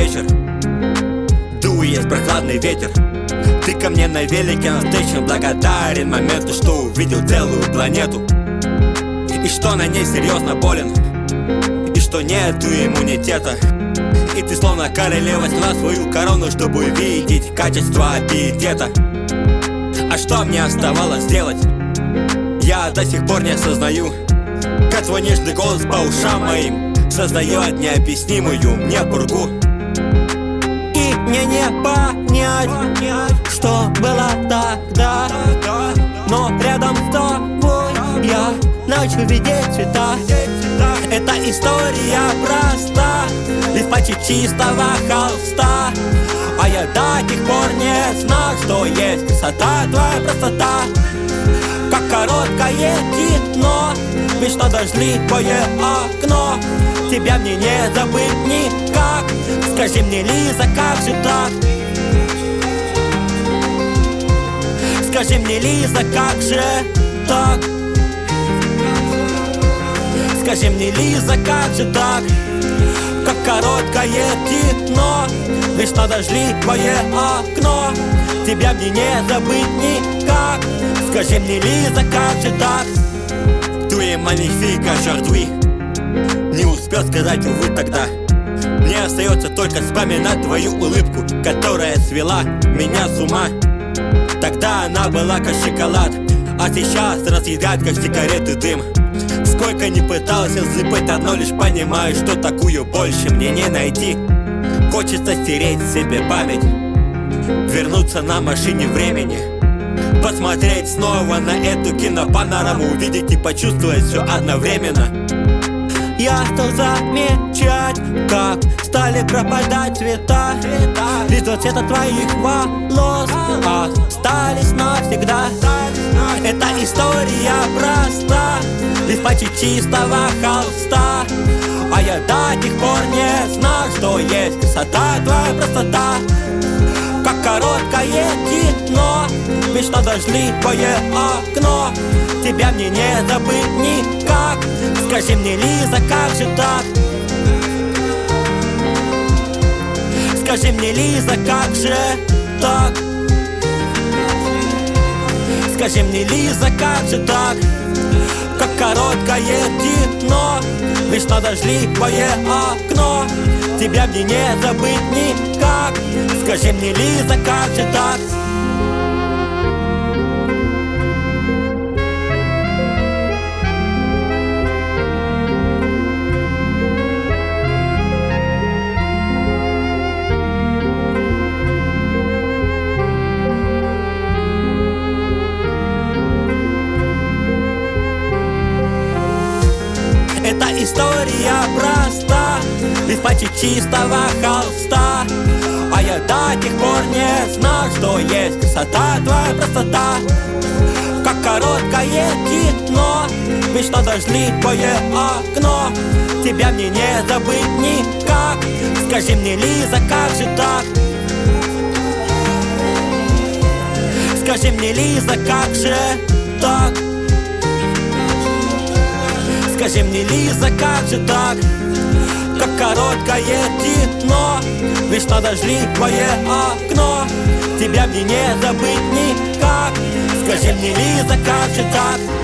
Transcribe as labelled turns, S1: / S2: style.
S1: вечер, дует прохладный ветер. Ты ко мне на велике навстречу, благодарен моменту, что увидел целую планету. И что на ней серьезно болен, и что нету иммунитета. И ты словно королева сняла свою корону, чтобы видеть качество пиетета. А что мне оставалось делать, я до сих пор не осознаю. Как твой нежный голос по ушам моим создает необъяснимую мне пургу. И мне не понять, что было тогда, но рядом с тобой я начал видеть цвета. Эта история проста, лишь почти чистого холста. А я до сих пор не знал, что есть красота, твоя простота. Как короткое кино, вечно дождливое окно. Тебя мне не забыть никак. Скажи мне, Лиза, как же так? Скажи мне, Лиза, как же так? Скажи мне, Лиза, как же так? Как короткое кино, вечно дождливое окно. Тебя мне не забыть никак. Скажи мне, Лиза, как же так? Tu es magnifique aujourd'hui. Не успел сказать, увы, тогда. Мне остается только вспоминать твою улыбку, которая свела меня с ума. Тогда она была как шоколад, а сейчас разъедает как сигареты дым. Сколько не пытался забыть, одно лишь понимаю, что такую больше мне не найти. Хочется стереть себе память, вернуться на машине времени, посмотреть снова на эту кинопанораму, увидеть и почувствовать все одновременно. Я стал замечать, как стали пропадать цвета. Лишь два цвета твоих волос остались навсегда. Эта история проста, лишь почти чистого холста. А я до сих пор не знал, что есть красота, твоя простота. Как короткое кино, вечно дождливое окно. Тебя мне не забыть никак. Скажи мне, Лиза, как же так? Скажи мне, Лиза, как же так? Скажи мне, Лиза, как же так? Как короткое кино, вечно дождливое окно. Тебя мне не забыть никак. Скажи мне, Лиза, как же так? Эта история проста, лишь почти чистого холста. А я до сих пор не знал, что есть красота, твоя простота. Как короткое кино, вечно дождливое окно. Тебя мне не забыть никак. Скажи мне, Лиза, как же так? Скажи мне, Лиза, как же так? Скажи мне, Лиза, как же так? Как короткое кино, вечно дождливое окно. Тебя мне не забыть никак. Скажи мне, Лиза, как же так?